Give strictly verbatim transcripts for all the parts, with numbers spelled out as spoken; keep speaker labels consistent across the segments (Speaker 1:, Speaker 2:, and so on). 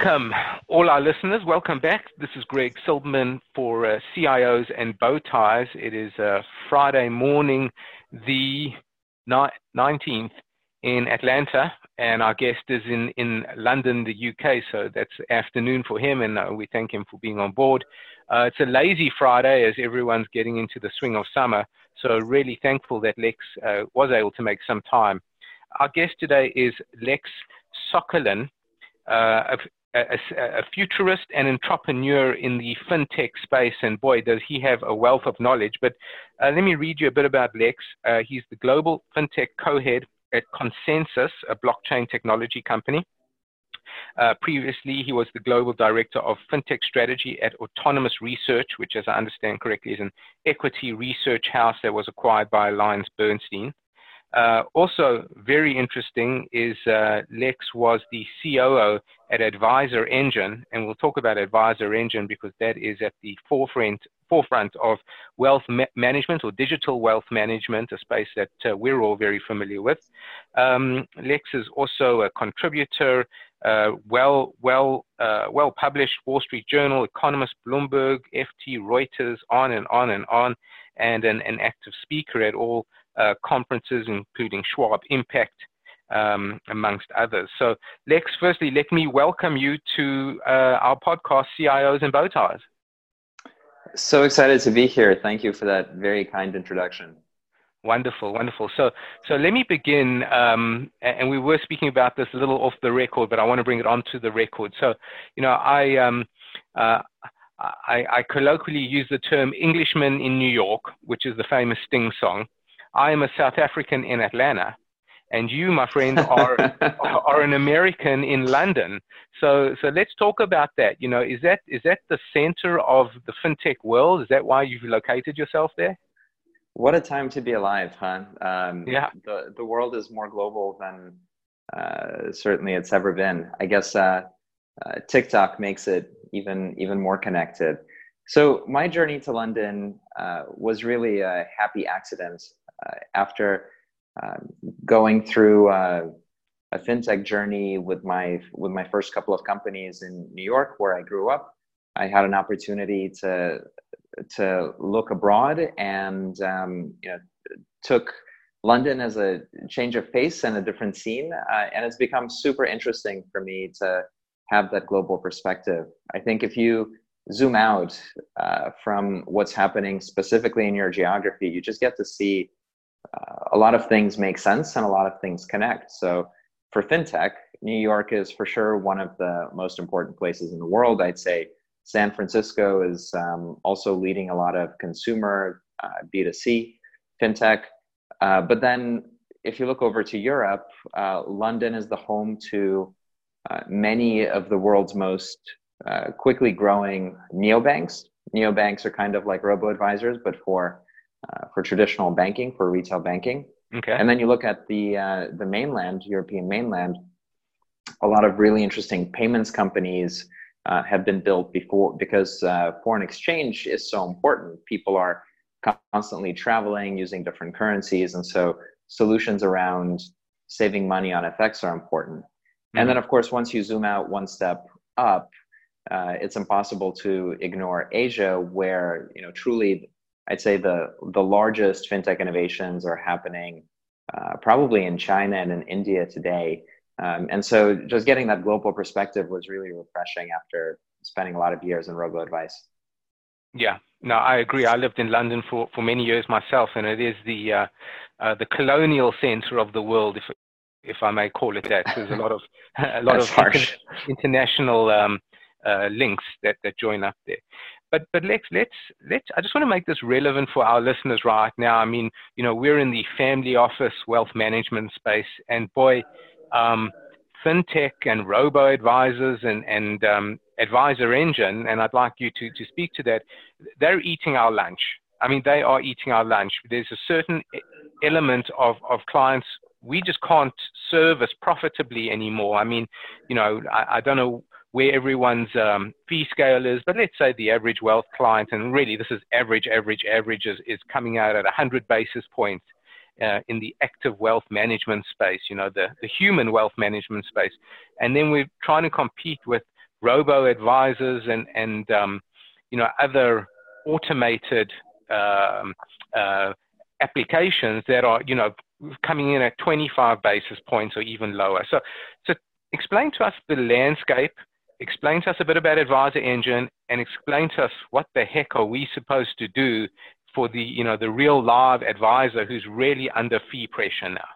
Speaker 1: Welcome, all our listeners. Welcome back. This is Greg Silberman for uh, C I Os and Bow Ties. It is uh, Friday morning, the nineteenth in Atlanta, and our guest is in, in London, the U K, so that's afternoon for him, and uh, we thank him for being on board. Uh, it's a lazy Friday as everyone's getting into the swing of summer, so really thankful that Lex uh, was able to make some time. Our guest today is Lex Sokolin, uh, a, a, a futurist and entrepreneur in the fintech space, and boy, does he have a wealth of knowledge. But uh, let me read you a bit about Lex. Uh, he's the global fintech co-head at ConsenSys, a blockchain technology company. Uh, previously, he was the global director of fintech strategy at Autonomous Research, which, as I understand correctly, is an equity research house that was acquired by Alliance Bernstein. Uh, also very interesting is uh, Lex was the C O O at Advisor Engine, and we'll talk about Advisor Engine because that is at the forefront forefront of wealth ma management or digital wealth management, a space that uh, we're all very familiar with. Um, Lex is also a contributor, uh, well well uh, well published Wall Street Journal, Economist, Bloomberg, F T, Reuters, on and on and on, and an, an active speaker at all Uh, conferences, including Schwab Impact, um, amongst others. So, Lex, firstly, let me welcome you to uh, our podcast, C I Os and Bow Ties.
Speaker 2: So excited to be here. Thank you for that very kind introduction.
Speaker 1: Wonderful, wonderful. So, so let me begin, um, and we were speaking about this a little off the record, but I want to bring it onto the record. So, you know, I, um, uh, I, I colloquially use the term Englishman in New York, which is the famous Sting song. I am a South African in Atlanta, and you, my friend, are are an American in London. So, so let's talk about that. You know, is that is that the center of the fintech world? Is that why you've located yourself there?
Speaker 2: What a time to be alive, huh? Um,
Speaker 1: yeah.
Speaker 2: The the world is more global than uh, certainly it's ever been. I guess uh, uh, TikTok makes it even even more connected. So my journey to London uh, was really a happy accident. Uh, after uh, going through uh, a fintech journey with my with my first couple of companies in New York, where I grew up, I had an opportunity to to look abroad, and um, you know, took London as a change of pace and a different scene, uh, and it's become super interesting for me to have that global perspective. I think if you zoom out uh, from what's happening specifically in your geography, you just get to see Uh, a lot of things make sense and a lot of things connect. So for fintech, New York is for sure one of the most important places in the world. I'd say San Francisco is um, also leading a lot of consumer uh, B two C fintech. Uh, but then if you look over to Europe, uh, London is the home to uh, many of the world's most uh, quickly growing neobanks. Neobanks are kind of like robo-advisors, but for Uh, for traditional banking, for retail banking.
Speaker 1: Okay.
Speaker 2: And then you look at the uh, the mainland, European mainland, a lot of really interesting payments companies uh, have been built before, because uh, foreign exchange is so important. People are constantly traveling, using different currencies, and so solutions around saving money on F X are important. Mm-hmm. And then, of course, once you zoom out one step up, uh, it's impossible to ignore Asia, where, you know, truly I'd say the the largest fintech innovations are happening uh, probably in China and in India today. Um, and so just getting that global perspective was really refreshing after spending a lot of years in robo-advice.
Speaker 1: Yeah, no, I agree. I lived in London for, for many years myself, and it is the uh, uh, the colonial center of the world, if if I may call it that. There's a lot of a lot of inter international um, uh, links that, that join up there. But but let's let's let's. I just want to make this relevant for our listeners right now. I mean, you know, we're in the family office wealth management space, and boy, um, fintech and robo advisors and and um, Advisor Engine, and I'd like you to to speak to that. They're eating our lunch. I mean, they are eating our lunch. There's a certain element of of clients we just can't service profitably anymore. I mean, you know, I, I don't know where everyone's um, fee scale is, but let's say the average wealth client, and really this is average, average, average is, is coming out at one hundred basis points uh, in the active wealth management space, you know, the, the human wealth management space. And then we're trying to compete with robo-advisors and, and um, you know, other automated um, uh, applications that are, you know, coming in at twenty-five basis points or even lower. So, so explain to us the landscape, explain to us a bit about Advisor Engine, and explain to us what the heck are we supposed to do for the, you know, the real live advisor who's really under fee pressure now.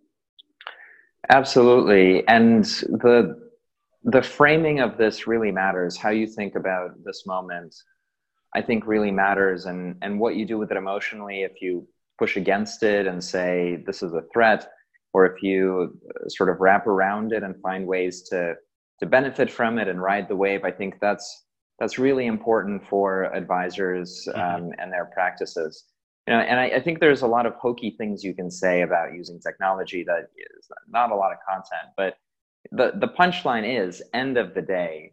Speaker 2: Absolutely. And the the framing of this really matters. How you think about this moment, I think, really matters, and and what you do with it emotionally. If you push against it and say this is a threat, or if you sort of wrap around it and find ways to to benefit from it and ride the wave, I think that's that's really important for advisors um, mm-hmm. and their practices. You know, and I, I think there's a lot of hokey things you can say about using technology that is not a lot of content, but the the punchline is, end of the day,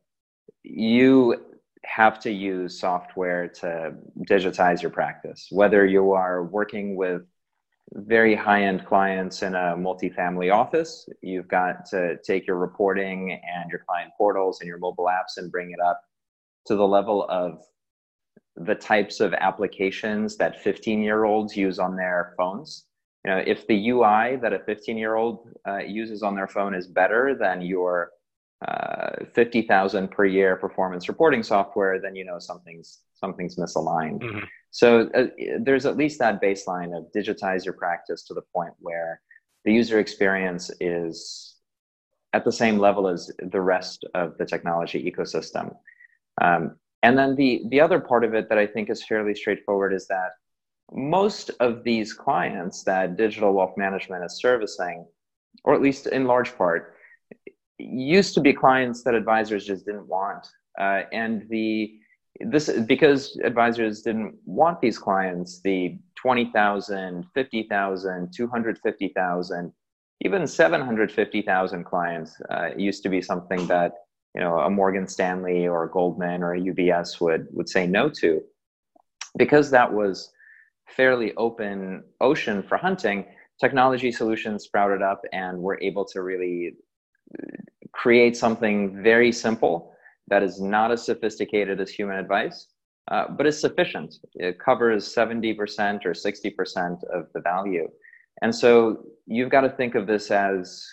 Speaker 2: you have to use software to digitize your practice. Whether you are working with very high-end clients in a multifamily office, you've got to take your reporting and your client portals and your mobile apps and bring it up to the level of the types of applications that fifteen-year-olds use on their phones. You know, if the U I that a fifteen-year-old uh, uses on their phone is better than your uh, fifty thousand per year performance reporting software, then you know something's something's misaligned. Mm-hmm. So uh, there's at least that baseline of digitize your practice to the point where the user experience is at the same level as the rest of the technology ecosystem. Um, and then the, the other part of it that I think is fairly straightforward is that most of these clients that digital wealth management is servicing, or at least in large part, used to be clients that advisors just didn't want. Uh, and the this because advisors didn't want these clients, the twenty thousand, fifty thousand, two hundred fifty thousand, even seven hundred fifty thousand clients uh, used to be something that, you know, a Morgan Stanley or a Goldman or a U B S would would say no to. Because that was fairly open ocean for hunting, technology solutions sprouted up and were able to really create something very simple that is not as sophisticated as human advice, uh, but is sufficient. It covers seventy percent or sixty percent of the value. And so you've got to think of this as,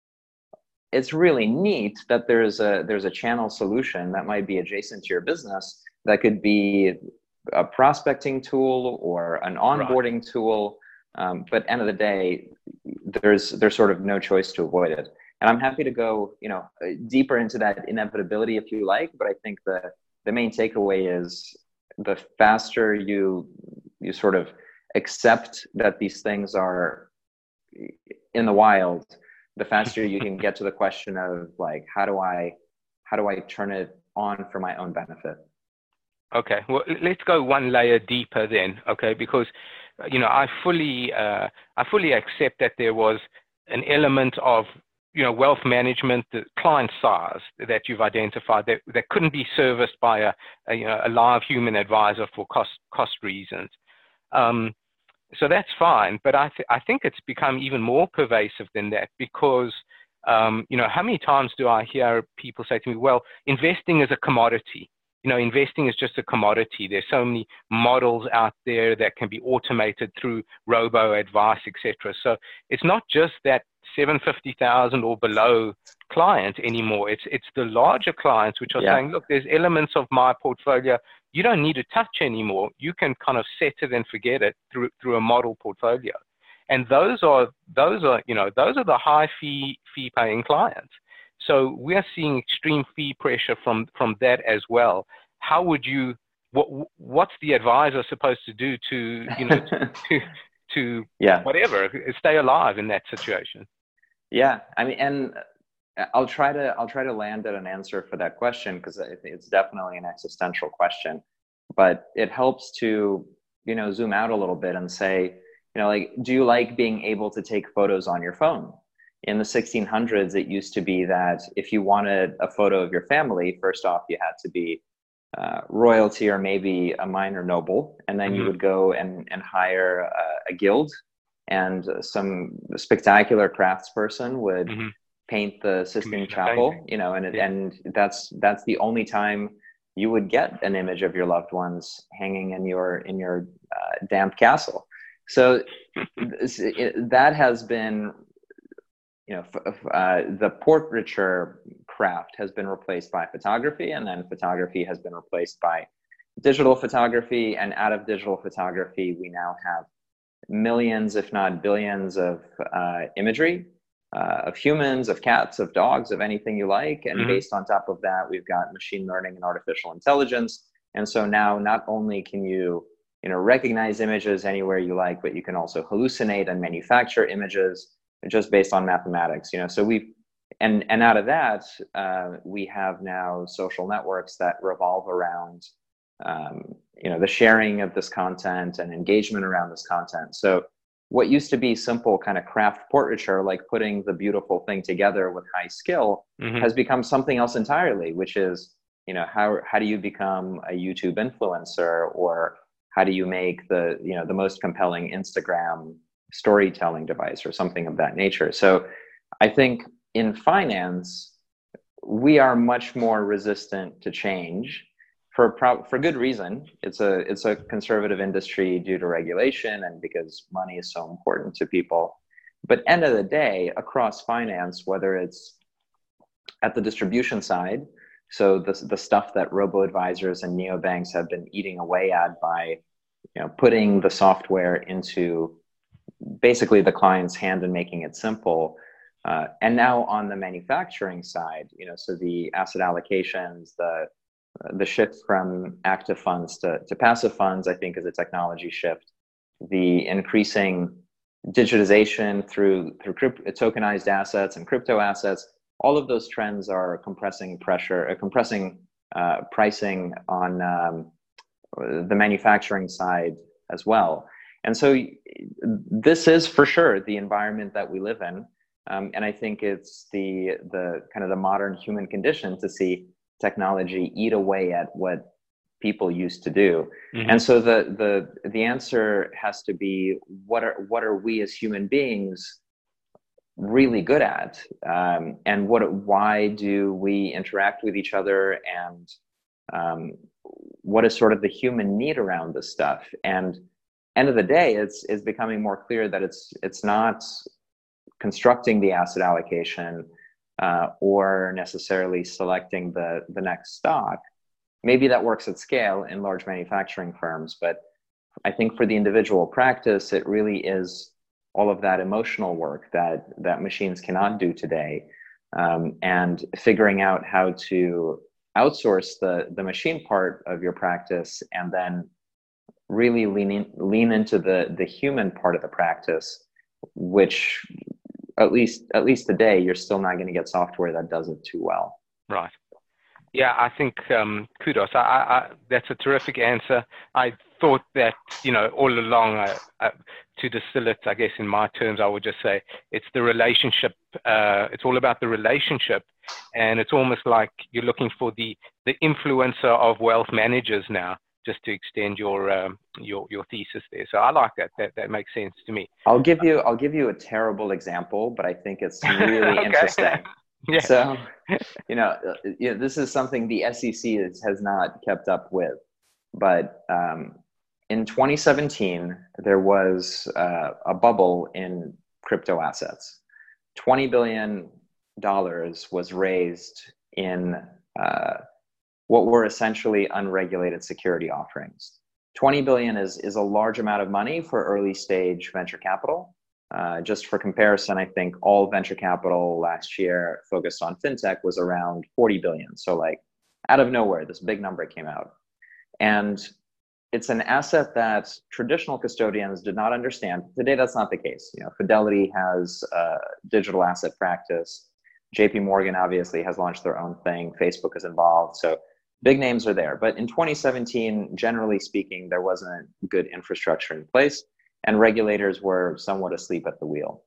Speaker 2: it's really neat that there's a there's a channel solution that might be adjacent to your business that could be a prospecting tool or an onboarding right. tool. Um, but end of the day, there's there's sort of no choice to avoid it. And I'm happy to go, you know, deeper into that inevitability if you like. But I think the the main takeaway is the faster you you sort of accept that these things are in the wild, the faster you can get to the question of like, how do I how do I turn it on for my own benefit?
Speaker 1: Okay, well, let's go one layer deeper then. Okay, because you know I fully uh, I fully accept that there was an element of you know, wealth management, the client size that you've identified that, that couldn't be serviced by a, a, you know, a live human advisor for cost cost reasons. Um, so that's fine, but I, th- I think it's become even more pervasive than that because, um, you know, how many times do I hear people say to me, well, investing is a commodity. You know, investing is just a commodity. There's so many models out there that can be automated through robo-advice, et cetera. So it's not just that seven hundred fifty thousand or below client anymore. It's it's the larger clients which are yeah. saying, look, there's elements of my portfolio you don't need to touch anymore. You can kind of set it and forget it through through a model portfolio. And those are those are you know those are the high fee fee paying clients. So we're seeing extreme fee pressure from from that as well. How would you what what's the advisor supposed to do to you know to to, to yeah. whatever stay alive in that situation?
Speaker 2: Yeah, I mean, and I'll try to I'll try to land at an answer for that question because it's definitely an existential question. But it helps to you know zoom out a little bit and say, you know, like, do you like being able to take photos on your phone? In the sixteen hundreds, it used to be that if you wanted a photo of your family, first off, you had to be uh, royalty or maybe a minor noble, and then mm-hmm. you would go and and hire a, a guild. And some spectacular craftsperson would mm-hmm. paint the Sistine
Speaker 1: Commission
Speaker 2: Chapel,
Speaker 1: painting.
Speaker 2: you know, and it,
Speaker 1: Yeah.
Speaker 2: and that's that's the only time you would get an image of your loved ones hanging in your in your uh, damp castle. So it, that has been, you know, uh, the portraiture craft has been replaced by photography, and then photography has been replaced by digital photography. And out of digital photography, we now have millions, if not billions, of uh, imagery uh, of humans, of cats, of dogs, of anything you like. And
Speaker 1: Mm-hmm.
Speaker 2: based on top of that, we've got machine learning and artificial intelligence. And so now not only can you, you know, recognize images anywhere you like, but you can also hallucinate and manufacture images just based on mathematics. You know, so we've and and out of that, uh, we have now social networks that revolve around um, you know, the sharing of this content and engagement around this content. So what used to be simple kind of craft portraiture, like putting the beautiful thing together with high skill,
Speaker 1: Mm-hmm.
Speaker 2: has become something else entirely, which is, you know, how how do you become a YouTube influencer, or how do you make the, you know, the most compelling Instagram storytelling device or something of that nature. So I think in finance, we are much more resistant to change. For, pro- for good reason. It's a it's a conservative industry due to regulation and because money is so important to people. But end of the day, across finance, whether it's at the distribution side, so the the stuff that robo-advisors and neobanks have been eating away at by, you know, putting the software into basically the client's hand and making it simple. Uh, and now on the manufacturing side, you know, so the asset allocations, the the shift from active funds to, to passive funds, I think, is a technology shift. The increasing digitization through through crypt- tokenized assets and crypto assets, all of those trends are compressing pressure, uh, compressing uh, pricing on um, the manufacturing side as well. And so this is for sure the environment that we live in. Um, and I think it's the the kind of the modern human condition to see technology eat away at what people used to do. Mm-hmm. And so the the the answer has to be, what are what are we as human beings really good at, um, and what why do we interact with each other, and um, what is sort of the human need around this stuff. And end of the day, it's it's becoming more clear that it's it's not constructing the asset allocation Uh, or necessarily selecting the, the next stock. Maybe that works at scale in large manufacturing firms, but I think for the individual practice, it really is all of that emotional work that, that machines cannot do today, um, and figuring out how to outsource the, the machine part of your practice, and then really lean, in, lean into the, the human part of the practice, which at least at least today, you're still not going to get software that does it too well.
Speaker 1: Right. Yeah, I think um, kudos. I, I, that's a terrific answer. I thought that, you know, all along, I, I, to distill it, I guess in my terms, I would just say it's the relationship. Uh, it's all about the relationship, and it's almost like you're looking for the the influencer of wealth managers now, just to extend your um, your your thesis there. So I like that. That that makes sense to me.
Speaker 2: I'll give you I'll give you a terrible example, but I think it's really interesting.
Speaker 1: Yeah.
Speaker 2: So, you know, you know, this is something the S E C is, has not kept up with. But um, in twenty seventeen, there was uh, a bubble in crypto assets. twenty billion dollars was raised in uh, what were essentially unregulated security offerings. twenty billion is, is a large amount of money for early stage venture capital. Uh, just for comparison, I think all venture capital last year focused on fintech was around forty billion. So like out of nowhere, this big number came out. And it's an asset that traditional custodians did not understand. Today, that's not the case. You know, Fidelity has a digital asset practice. J P Morgan obviously has launched their own thing. Facebook is involved. So big names are there. But in twenty seventeen, generally speaking, there wasn't good infrastructure in place, and regulators were somewhat asleep at the wheel.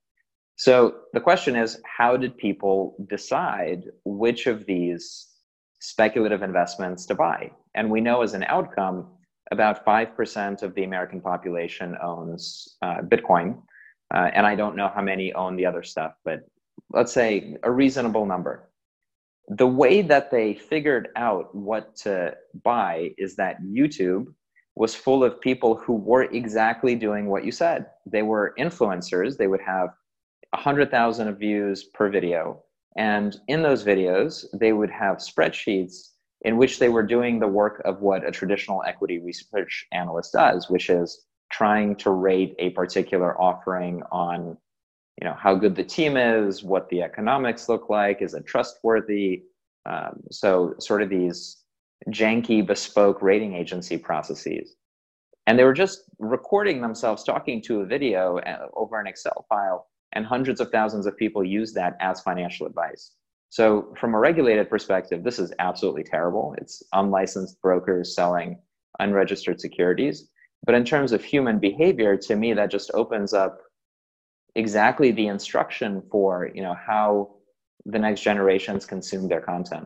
Speaker 2: So the question is, how did people decide which of these speculative investments to buy? And we know as an outcome, about five percent of the American population owns uh, Bitcoin. Uh, and I don't know how many own the other stuff, but let's say a reasonable number. The way that they figured out what to buy is that YouTube was full of people who were exactly doing what you said. They were influencers. They would have one hundred thousand views per video. And in those videos, they would have spreadsheets in which they were doing the work of what a traditional equity research analyst does, which is trying to rate a particular offering on, you know, how good the team is, what the economics look like, is it trustworthy? Um, so sort of these janky, bespoke rating agency processes. And they were just recording themselves talking to a video over an Excel file, and hundreds of thousands of people use that as financial advice. So from a regulated perspective, this is absolutely terrible. It's unlicensed brokers selling unregistered securities. But in terms of human behavior, to me, that just opens up exactly the instruction for, you know, how the next generations consume their content.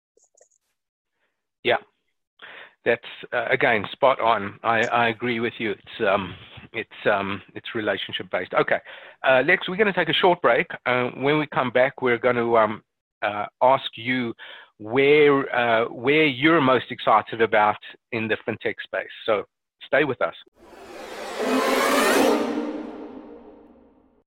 Speaker 1: Yeah, that's uh, again spot on. I, I agree with you. It's um, it's um, it's relationship based. Okay, uh, Lex, we're going to take a short break. Uh, when we come back, we're going to um, uh, ask you where uh, where you're most excited about in the fintech space. So stay with us.